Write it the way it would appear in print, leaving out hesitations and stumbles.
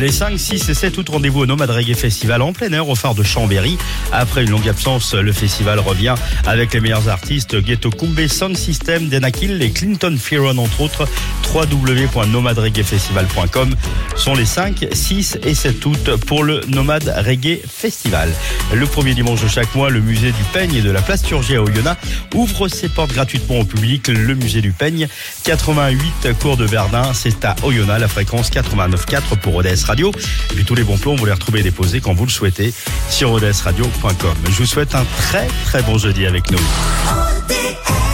Les 5, 6 et 7 août, rendez-vous au Nomad Reggae Festival en plein air au phare de Chambéry. Après une longue absence, le festival revient avec les meilleurs artistes Ghetto Kumbé, Sound System, Denakil et Clinton Fearon entre autres. www.nomadreggaefestival.com sont les 5, 6 et 7 août pour le Nomad Reggae Festival. Le premier dimanche de chaque mois, le musée du Peigne et de la Plasturgie à Oyonnax ouvre ses portes gratuitement au public. Le musée du Peigne, 88 cours de Verdun, c'est à Oyonnax, la fréquence 89.4 pour ODS Radio. Et puis tous les bons plans, vous les retrouvez déposés quand vous le souhaitez sur odsradio.com. Je vous souhaite un très très bon jeudi avec nous.